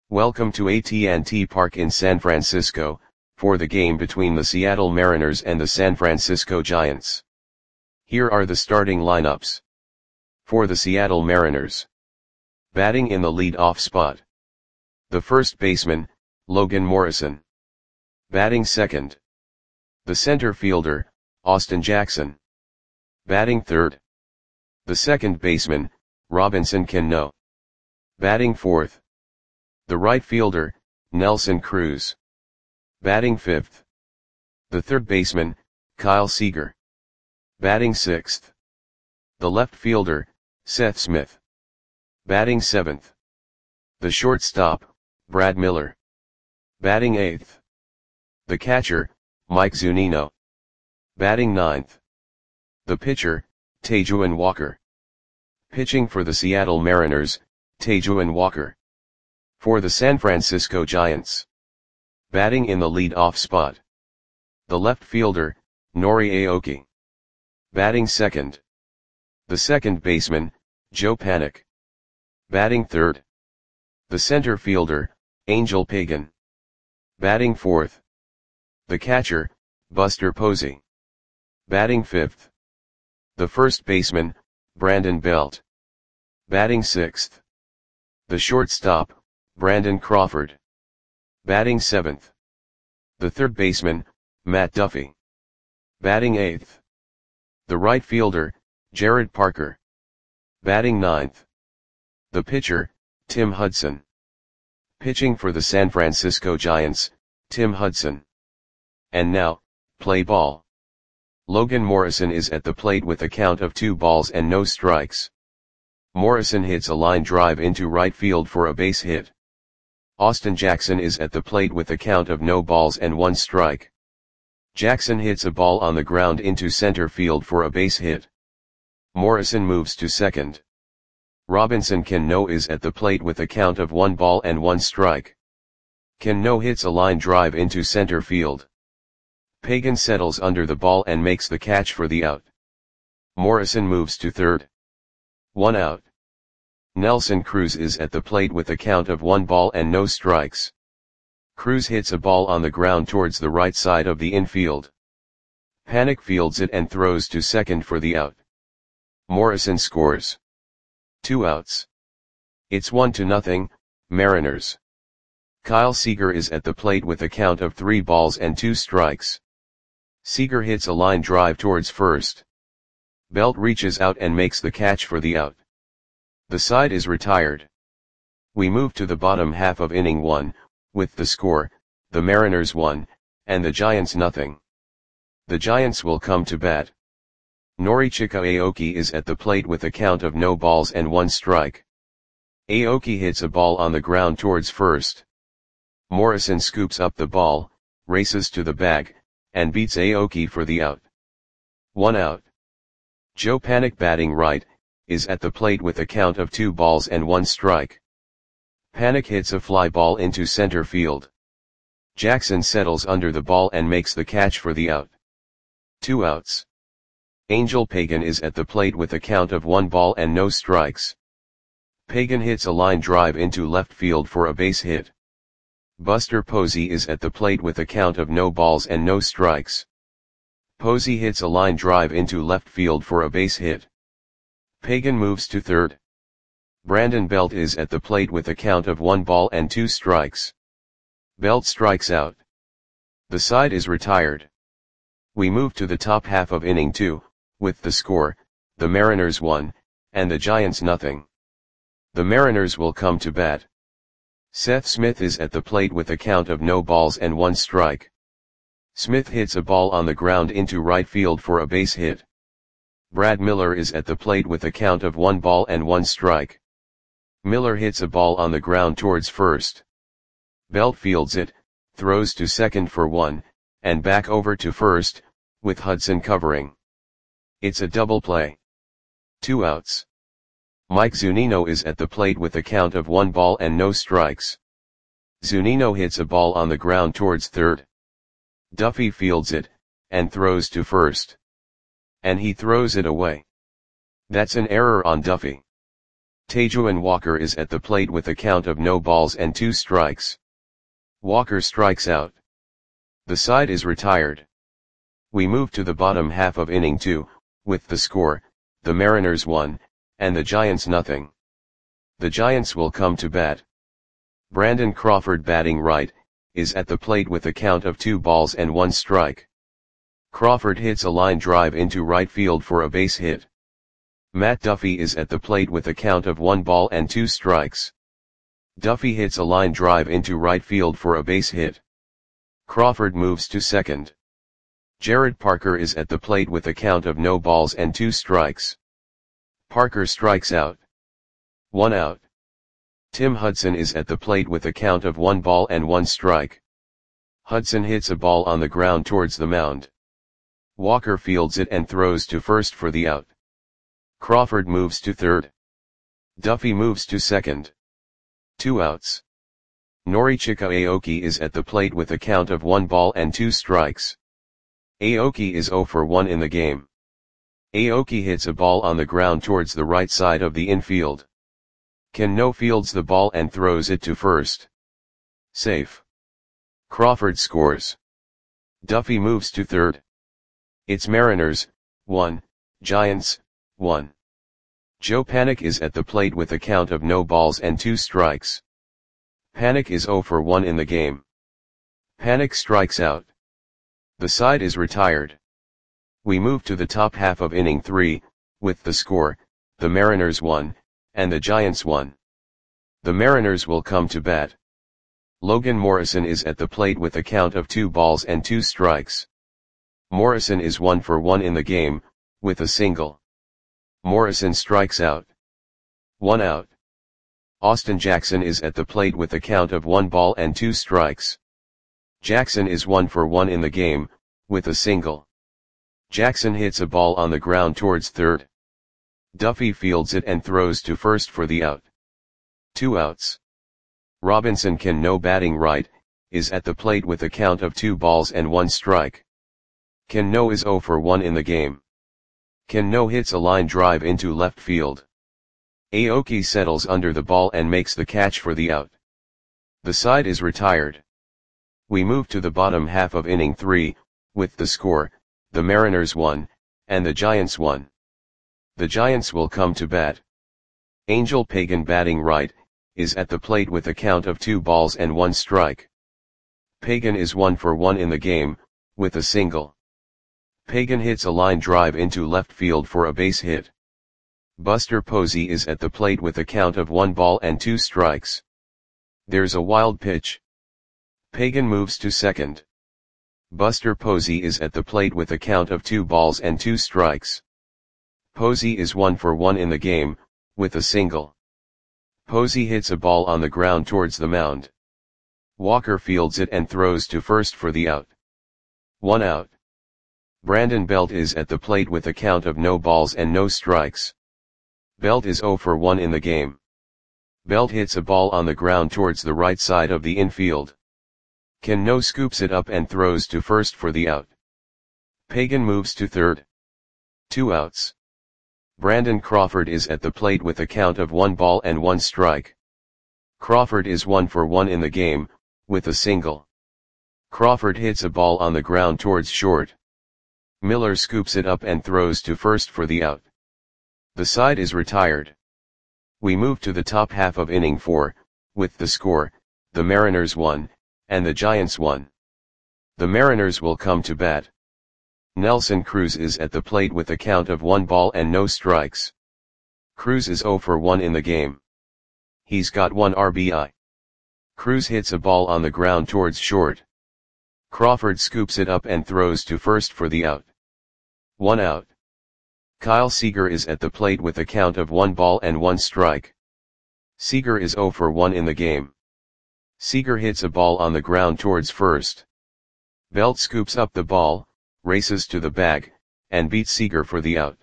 Welcome to AT&T Park in San Francisco, for the game between the Seattle Mariners and the San Francisco Giants. Here are the starting lineups. For the Seattle Mariners. Batting in the lead-off spot. The first baseman, Logan Morrison. Batting second. The center fielder, Austin Jackson. Batting third. The second baseman, Robinson Cano. Batting fourth. The right fielder, Nelson Cruz. Batting fifth. The third baseman, Kyle Seager. Batting sixth. The left fielder, Seth Smith. Batting seventh. The shortstop, Brad Miller. Batting eighth. The catcher, Mike Zunino. Batting ninth. The pitcher, Taijuan Walker. Pitching for the Seattle Mariners, Taijuan Walker. For the San Francisco Giants. Batting in the lead-off spot. The left fielder, Nori Aoki. Batting second. The second baseman, Joe Panik. Batting third. The center fielder, Angel Pagan. Batting fourth. The catcher, Buster Posey. Batting fifth. The first baseman, Brandon Belt. Batting sixth. The shortstop, Brandon Crawford. Batting seventh. The third baseman, Matt Duffy. Batting eighth. The right fielder, Jared Parker. Batting ninth. The pitcher, Tim Hudson. Pitching for the San Francisco Giants, Tim Hudson. And now, play ball. Logan Morrison is at the plate with a count of 2 balls and no strikes. Morrison hits a line drive into right field for a base hit. Austin Jackson is at the plate with a count of no balls and 1 strike. Jackson hits a ball on the ground into center field for a base hit. Morrison moves to second. Robinson Cano is at the plate with a count of 1 ball and 1 strike. Cano hits a line drive into center field. Pagan settles under the ball and makes the catch for the out. Morrison moves to third. 1 out. Nelson Cruz is at the plate with a count of 1 ball and no strikes. Cruz hits a ball on the ground towards the right side of the infield. Panik fields it and throws to second for the out. Morrison scores. 2 outs. It's 1-0, Mariners. Kyle Seager is at the plate with a count of 3 balls and 2 strikes. Seager hits a line drive towards first. Belt reaches out and makes the catch for the out. The side is retired. We move to the bottom half of inning 1, with the score, the Mariners 1, and the Giants 0. The Giants will come to bat. Norichika Aoki is at the plate with a count of no balls and 1 strike. Aoki hits a ball on the ground towards first. Morrison scoops up the ball, races to the bag, and beats Aoki for the out. 1 out. Joe Panik batting right, is at the plate with a count of 2 balls and 1 strike. Panik hits a fly ball into center field. Jackson settles under the ball and makes the catch for the out. 2 outs. Angel Pagan is at the plate with a count of 1 ball and no strikes. Pagan hits a line drive into left field for a base hit. Buster Posey is at the plate with a count of no balls and no strikes. Posey hits a line drive into left field for a base hit. Pagan moves to third. Brandon Belt is at the plate with a count of 1 ball and 2 strikes. Belt strikes out. The side is retired. We move to the top half of inning 2, with the score, the Mariners 1, and the Giants 0. The Mariners will come to bat. Seth Smith is at the plate with a count of no balls and 1 strike. Smith hits a ball on the ground into right field for a base hit. Brad Miller is at the plate with a count of 1 ball and 1 strike. Miller hits a ball on the ground towards first. Belt fields it, throws to second for 1, and back over to first, with Hudson covering. It's a double play. 2 outs. Mike Zunino is at the plate with a count of 1 ball and no strikes. Zunino hits a ball on the ground towards third. Duffy fields it, and throws to first. And he throws it away. That's an error on Duffy. Tajuan Walker is at the plate with a count of no balls and 2 strikes. Walker strikes out. The side is retired. We move to the bottom half of inning 2, with the score, the Mariners 1, and the Giants nothing. The Giants will come to bat. Brandon Crawford, batting right, is at the plate with a count of 2 balls and 1 strike. Crawford hits a line drive into right field for a base hit. Matt Duffy is at the plate with a count of 1 ball and 2 strikes. Duffy hits a line drive into right field for a base hit. Crawford moves to second. Jared Parker is at the plate with a count of no balls and 2 strikes. Parker strikes out. 1 out. Tim Hudson is at the plate with a count of 1 ball and 1 strike. Hudson hits a ball on the ground towards the mound. Walker fields it and throws to first for the out. Crawford moves to third. Duffy moves to second. 2 outs. Norichika Aoki is at the plate with a count of 1 ball and 2 strikes. Aoki is 0 for 1 in the game. Aoki hits a ball on the ground towards the right side of the infield. Cano fields the ball and throws it to first. Safe. Crawford scores. Duffy moves to third. It's Mariners, 1, Giants, 1. Joe Panik is at the plate with a count of no balls and 2 strikes. Panik is 0 for 1 in the game. Panik strikes out. The side is retired. We move to the top half of inning 3, with the score, the Mariners 1, and the Giants 1. The Mariners will come to bat. Logan Morrison is at the plate with a count of 2 balls and 2 strikes. Morrison is 1 for 1 in the game, with a single. Morrison strikes out. 1 out. Austin Jackson is at the plate with a count of 1 ball and 2 strikes. Jackson is 1 for 1 in the game, with a single. Jackson hits a ball on the ground towards third. Duffy fields it and throws to first for the out. 2 outs. Robinson Cano, batting right, is at the plate with a count of 2 balls and 1 strike. Cano is 0 for 1 in the game. Cano hits a line drive into left field. Aoki settles under the ball and makes the catch for the out. The side is retired. We move to the bottom half of inning 3, with the score, the Mariners 1, and the Giants 1. The Giants will come to bat. Angel Pagan, batting right, is at the plate with a count of 2 balls and 1 strike. Pagan is 1 for 1 in the game, with a single. Pagan hits a line drive into left field for a base hit. Buster Posey is at the plate with a count of 1 ball and 2 strikes. There's a wild pitch. Pagan moves to second. Buster Posey is at the plate with a count of 2 balls and 2 strikes. Posey is 1 for 1 in the game, with a single. Posey hits a ball on the ground towards the mound. Walker fields it and throws to first for the out. 1 out. Brandon Belt is at the plate with a count of no balls and no strikes. Belt is 0 for 1 in the game. Belt hits a ball on the ground towards the right side of the infield. Cano scoops it up and throws to first for the out. Pagan moves to third. 2 outs. Brandon Crawford is at the plate with a count of 1 ball and 1 strike. Crawford is 1 for 1 in the game, with a single. Crawford hits a ball on the ground towards short. Miller scoops it up and throws to first for the out. The side is retired. We move to the top half of inning 4, with the score, the Mariners 1, and the Giants 1. The Mariners will come to bat. Nelson Cruz is at the plate with a count of 1 ball and no strikes. Cruz is 0 for 1 in the game. He's got 1 RBI. Cruz hits a ball on the ground towards short. Crawford scoops it up and throws to first for the out. 1 out. Kyle Seager is at the plate with a count of 1 ball and 1 strike. Seager is 0 for 1 in the game. Seager hits a ball on the ground towards first. Belt scoops up the ball, races to the bag, and beats Seager for the out.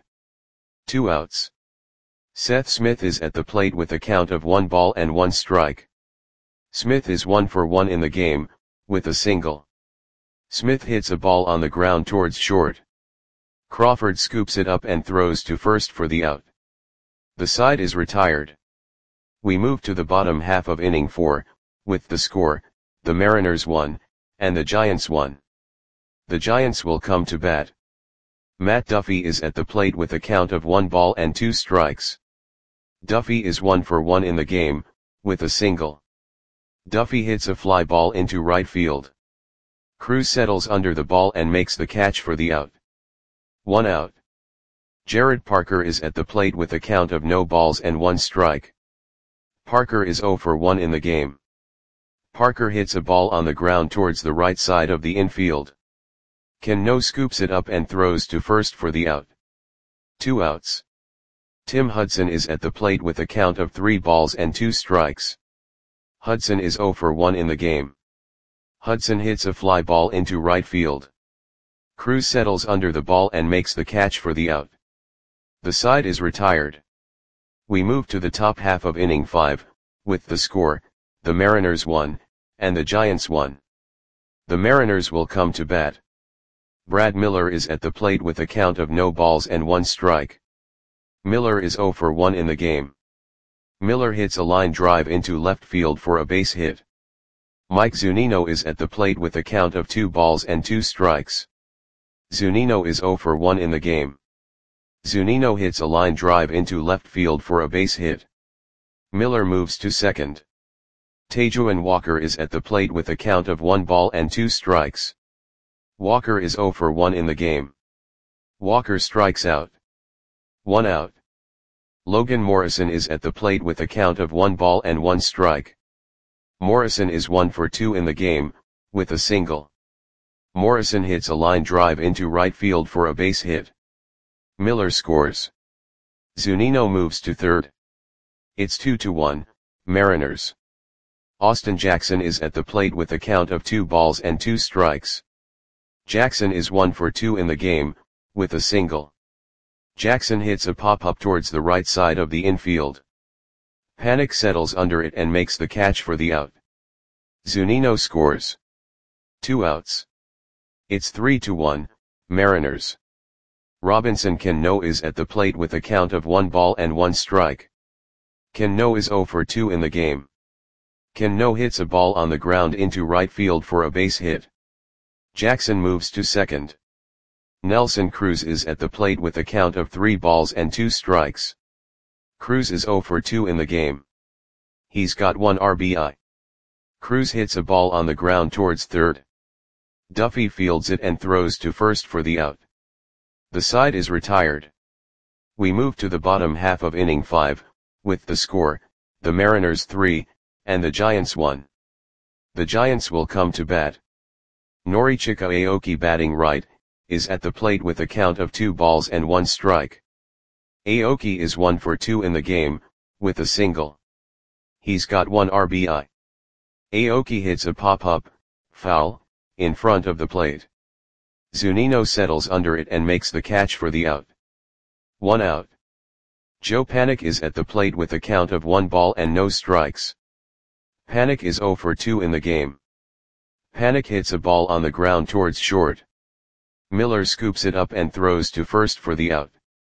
2 outs. Seth Smith is at the plate with a count of 1 ball and 1 strike. Smith is 1 for 1 in the game, with a single. Smith hits a ball on the ground towards short. Crawford scoops it up and throws to first for the out. The side is retired. We move to the bottom half of inning 4, with the score, the Mariners 1, and the Giants 1. The Giants will come to bat. Matt Duffy is at the plate with a count of 1 ball and 2 strikes. Duffy is 1 for 1 in the game, with a single. Duffy hits a fly ball into right field. Cruz settles under the ball and makes the catch for the out. 1 out. Jared Parker is at the plate with a count of no balls and 1 strike. Parker is 0 for 1 in the game. Parker hits a ball on the ground towards the right side of the infield. Cano scoops it up and throws to first for the out. 2 outs. Tim Hudson is at the plate with a count of 3 balls and 2 strikes. Hudson is 0 for 1 in the game. Hudson hits a fly ball into right field. Cruz settles under the ball and makes the catch for the out. The side is retired. We move to the top half of inning 5, with the score, the Mariners 1, and the Giants 1. The Mariners will come to bat. Brad Miller is at the plate with a count of no balls and 1 strike. Miller is 0 for 1 in the game. Miller hits a line drive into left field for a base hit. Mike Zunino is at the plate with a count of 2 balls and 2 strikes. Zunino is 0 for 1 in the game. Zunino hits a line drive into left field for a base hit. Miller moves to second. Tejuan Walker is at the plate with a count of 1 ball and 2 strikes. Walker is 0 for 1 in the game. Walker strikes out. 1 out. Logan Morrison is at the plate with a count of 1 ball and 1 strike. Morrison is 1 for 2 in the game, with a single. Morrison hits a line drive into right field for a base hit. Miller scores. Zunino moves to third. It's 2-1, Mariners. Austin Jackson is at the plate with a count of 2 balls and 2 strikes. Jackson is 1 for 2 in the game, with a single. Jackson hits a pop-up towards the right side of the infield. Panik settles under it and makes the catch for the out. Zunino scores. 2 outs. It's 3-1, Mariners. Robinson Cano is at the plate with a count of 1 ball and 1 strike. Cano is 0 for 2 in the game. Cano hits a ball on the ground into right field for a base hit. Jackson moves to second. Nelson Cruz is at the plate with a count of 3 balls and 2 strikes. Cruz is 0 for 2 in the game. He's got 1 RBI. Cruz hits a ball on the ground towards third. Duffy fields it and throws to first for the out. The side is retired. We move to the bottom half of inning 5, with the score, the Mariners 3, and the Giants 1. The Giants will come to bat. Norichika Aoki batting right, is at the plate with a count of 2 balls and 1 strike. Aoki is 1 for 2 in the game, with a single. He's got 1 RBI. Aoki hits a pop-up, foul, in front of the plate. Zunino settles under it and makes the catch for the out. 1 out. Joe Panik is at the plate with a count of 1 ball and no strikes. Panik is 0 for 2 in the game. Panik hits a ball on the ground towards short. Miller scoops it up and throws to first for the out.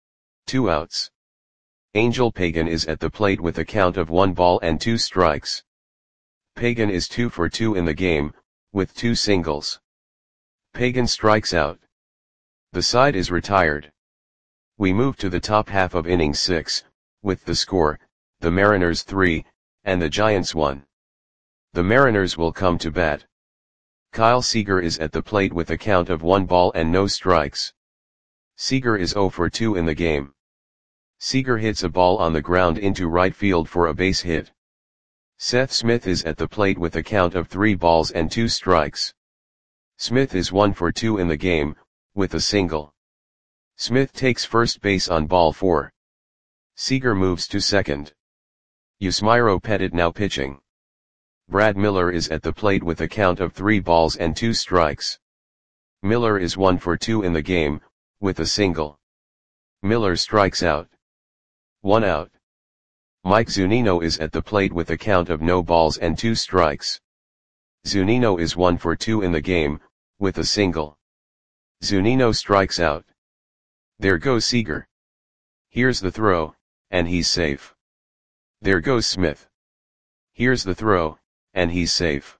2 outs. Angel Pagan is at the plate with a count of 1 ball and 2 strikes. Pagan is 2 for 2 in the game, with 2 singles. Pagan strikes out. The side is retired. We move to the top half of inning 6, with the score, the Mariners 3, and the Giants 1. The Mariners will come to bat. Kyle Seager is at the plate with a count of 1 ball and no strikes. Seager is 0 for 2 in the game. Seager hits a ball on the ground into right field for a base hit. Seth Smith is at the plate with a count of 3 balls and 2 strikes. Smith is 1 for 2 in the game, with a single. Smith takes first base on ball 4. Seager moves to second. Yusmeiro Petit now pitching. Brad Miller is at the plate with a count of 3 balls and 2 strikes. Miller is 1 for 2 in the game, with a single. Miller strikes out. 1 out. Mike Zunino is at the plate with a count of no balls and 2 strikes. Zunino is 1 for 2 in the game, with a single. Zunino strikes out. There goes Seager. Here's the throw, and he's safe. There goes Smith. Here's the throw, and he's safe.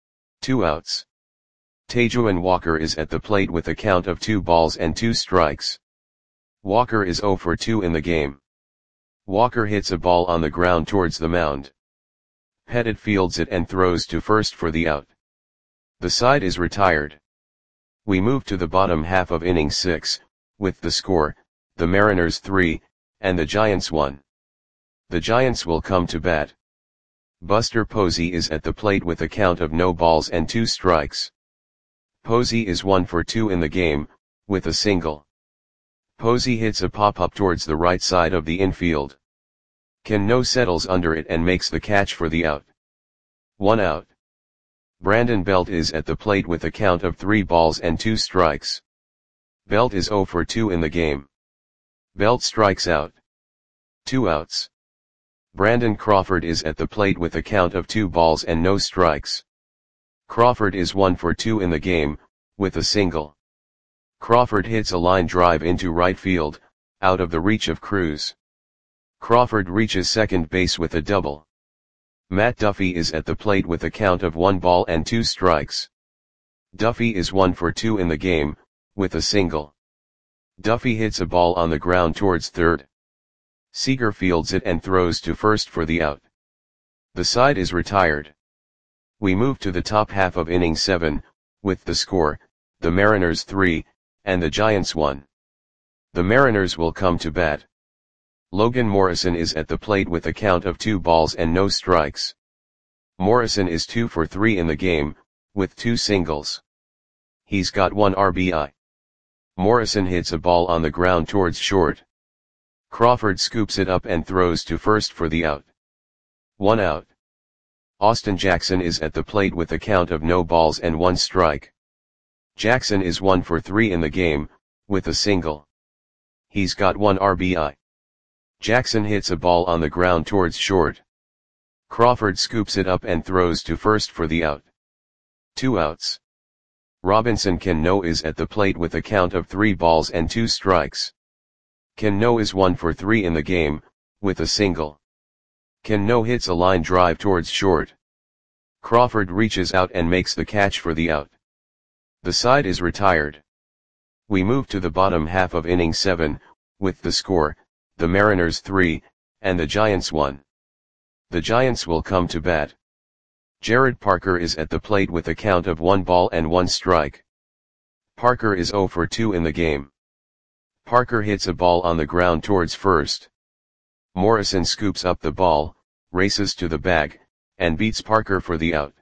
2 outs. Taijuan Walker is at the plate with a count of 2 balls and 2 strikes. Walker is 0 for 2 in the game. Walker hits a ball on the ground towards the mound. Pettit fields it and throws to first for the out. The side is retired. We move to the bottom half of inning 6, with the score, the Mariners 3, and the Giants 1. The Giants will come to bat. Buster Posey is at the plate with a count of no balls and 2 strikes. Posey is 1 for 2 in the game, with a single. Posey hits a pop-up towards the right side of the infield. Cano settles under it and makes the catch for the out. 1 out. Brandon Belt is at the plate with a count of 3 balls and 2 strikes. Belt is 0 for 2 in the game. Belt strikes out. 2 outs. Brandon Crawford is at the plate with a count of 2 balls and no strikes. Crawford is 1 for 2 in the game, with a single. Crawford hits a line drive into right field, out of the reach of Cruz. Crawford reaches second base with a double. Matt Duffy is at the plate with a count of 1 ball and 2 strikes. Duffy is 1 for 2 in the game, with a single. Duffy hits a ball on the ground towards third. Seager fields it and throws to first for the out. The side is retired. We move to the top half of inning 7, with the score, the Mariners 3, and the Giants 1. The Mariners will come to bat. Logan Morrison is at the plate with a count of 2 balls and no strikes. Morrison is 2 for 3 in the game, with 2 singles. He's got 1 RBI. Morrison hits a ball on the ground towards short. Crawford scoops it up and throws to first for the out. 1 out. Austin Jackson is at the plate with a count of no balls and 1 strike. Jackson is 1 for 3 in the game, with a single. He's got 1 RBI. Jackson hits a ball on the ground towards short. Crawford scoops it up and throws to first for the out. 2 outs. Robinson Cano is at the plate with a count of 3 balls and 2 strikes. Cano is 1 for 3 in the game, with a single. Cano hits a line drive towards short. Crawford reaches out and makes the catch for the out. The side is retired. We move to the bottom half of inning 7, with the score, the Mariners 3, and the Giants 1. The Giants will come to bat. Jared Parker is at the plate with a count of 1 ball and 1 strike. Parker is 0 for 2 in the game. Parker hits a ball on the ground towards first. Morrison scoops up the ball, races to the bag, and beats Parker for the out.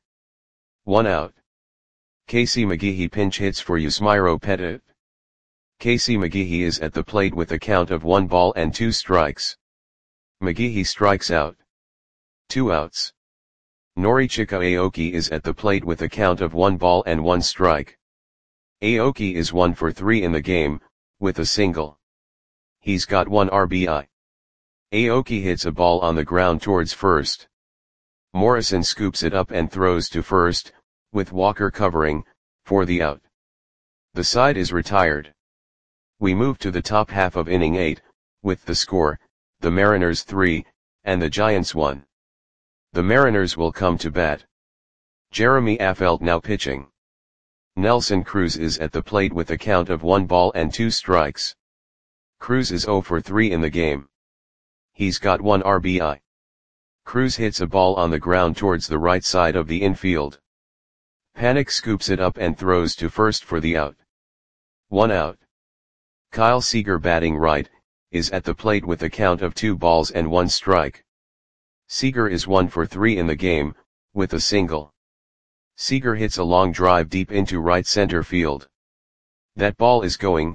1 out. Casey McGehee pinch hits for Yusmeiro Petit. Casey McGehee is at the plate with a count of 1 ball and 2 strikes. McGehee strikes out. 2 outs. Norichika Aoki is at the plate with a count of 1 ball and 1 strike. Aoki is 1 for 3 in the game, with a single. He's got 1 RBI. Aoki hits a ball on the ground towards first. Morrison scoops it up and throws to first, with Walker covering, for the out. The side is retired. We move to the top half of inning 8, with the score, the Mariners 3, and the Giants 1. The Mariners will come to bat. Jeremy Affeldt now pitching. Nelson Cruz is at the plate with a count of 1 ball and 2 strikes. Cruz is 0 for 3 in the game. He's got 1 RBI. Cruz hits a ball on the ground towards the right side of the infield. Panik scoops it up and throws to first for the out. 1 out. Kyle Seager batting right, is at the plate with a count of 2 balls and 1 strike. Seager is 1 for 3 in the game, with a single. Seager hits a long drive deep into right center field. That ball is gone.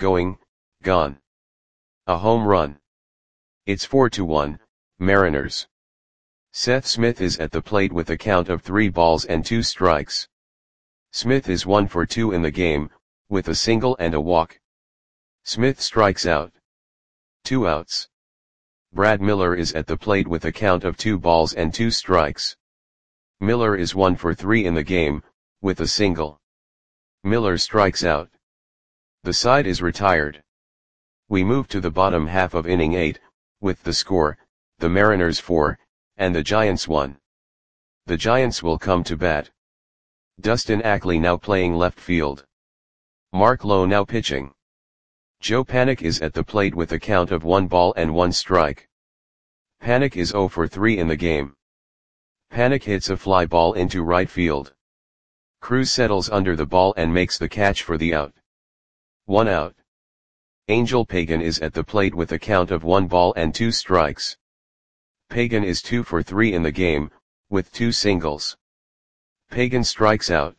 A home run. It's 4-1, Mariners. Seth Smith is at the plate with a count of 3 balls and 2 strikes. Smith is 1 for 2 in the game, with a single and a walk. Smith strikes out. 2 outs. Brad Miller is at the plate with a count of 2 balls and 2 strikes. Miller is 1 for 3 in the game, with a single. Miller strikes out. The side is retired. We move to the bottom half of inning 8, with the score, the Mariners 4, and the Giants 1. The Giants will come to bat. Dustin Ackley now playing left field. Mark Lowe now pitching. Joe Panik is at the plate with a count of 1 ball and 1 strike. Panik is 0 for 3 in the game. Panik hits a fly ball into right field. Cruz settles under the ball and makes the catch for the out. 1 out. Angel Pagan is at the plate with a count of 1 ball and 2 strikes. Pagan is 2 for 3 in the game, with 2 singles. Pagan strikes out.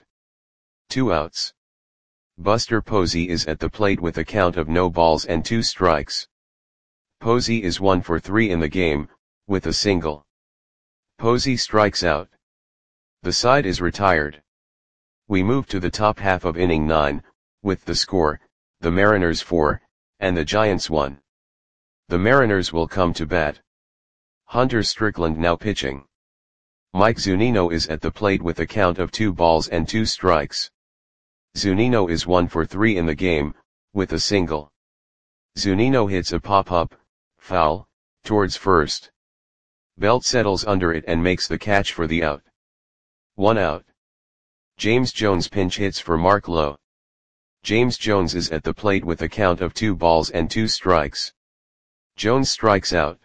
2 outs. Buster Posey is at the plate with a count of no balls and 2 strikes. Posey is 1 for 3 in the game, with a single. Posey strikes out. The side is retired. We move to the top half of inning 9, with the score, the Mariners 4, and the Giants 1. The Mariners will come to bat. Hunter Strickland now pitching. Mike Zunino is at the plate with a count of 2 balls and 2 strikes. Zunino is 1 for 3 in the game, with a single. Zunino hits a pop-up, foul, towards first. Belt settles under it and makes the catch for the out. 1 out. James Jones pinch hits for Mark Lowe. James Jones is at the plate with a count of 2 balls and 2 strikes. Jones strikes out.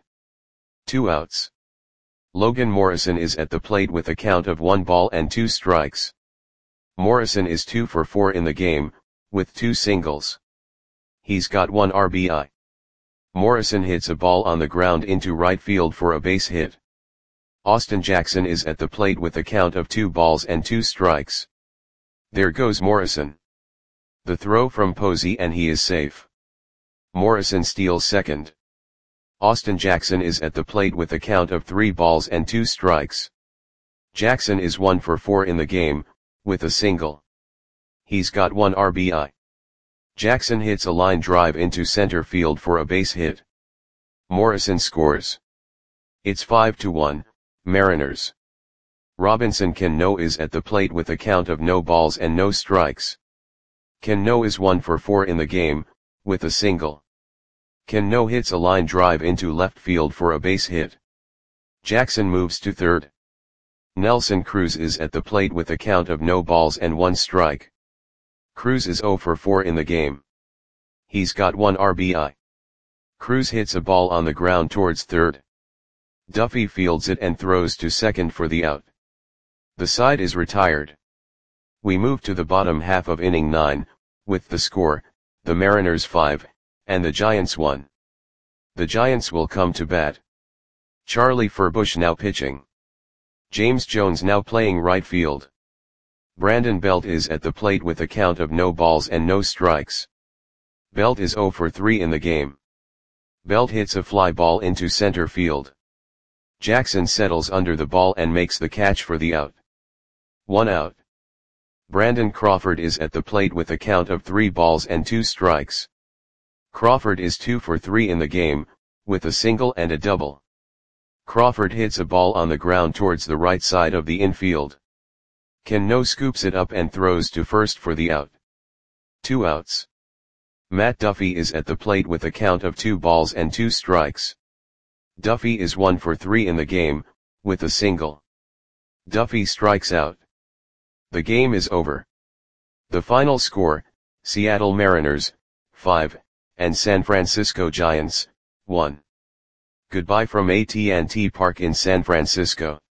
2 outs. Logan Morrison is at the plate with a count of 1 ball and 2 strikes. Morrison is 2 for 4 in the game, with 2 singles. He's got 1 RBI. Morrison hits a ball on the ground into right field for a base hit. Austin Jackson is at the plate with a count of 2 balls and 2 strikes. There goes Morrison. The throw from Posey and he is safe. Morrison steals second. Austin Jackson is at the plate with a count of 3 balls and 2 strikes. Jackson is 1 for 4 in the game, with a single. He's got 1 RBI. Jackson hits a line drive into center field for a base hit. Morrison scores. It's 5-1, Mariners. Robinson Cano is at the plate with a count of no balls and no strikes. Cano is 1 for 4 in the game, with a single. Cano hits a line drive into left field for a base hit. Jackson moves to third. Nelson Cruz is at the plate with a count of no balls and 1 strike. Cruz is 0 for 4 in the game. He's got 1 RBI. Cruz hits a ball on the ground towards third. Duffy fields it and throws to second for the out. The side is retired. We move to the bottom half of inning 9, with the score, the Mariners 5, and the Giants 1. The Giants will come to bat. Charlie Furbush now pitching. James Jones now playing right field. Brandon Belt is at the plate with a count of no balls and no strikes. Belt is 0 for 3 in the game. Belt hits a fly ball into center field. Jackson settles under the ball and makes the catch for the out. 1 out. Brandon Crawford is at the plate with a count of 3 balls and 2 strikes. Crawford is 2 for 3 in the game, with a single and a double. Crawford hits a ball on the ground towards the right side of the infield. Cano scoops it up and throws to first for the out. 2 outs. Matt Duffy is at the plate with a count of 2 balls and 2 strikes. Duffy is 1 for 3 in the game, with a single. Duffy strikes out. The game is over. The final score, Seattle Mariners, 5, and San Francisco Giants, 1. Goodbye from AT&T Park in San Francisco.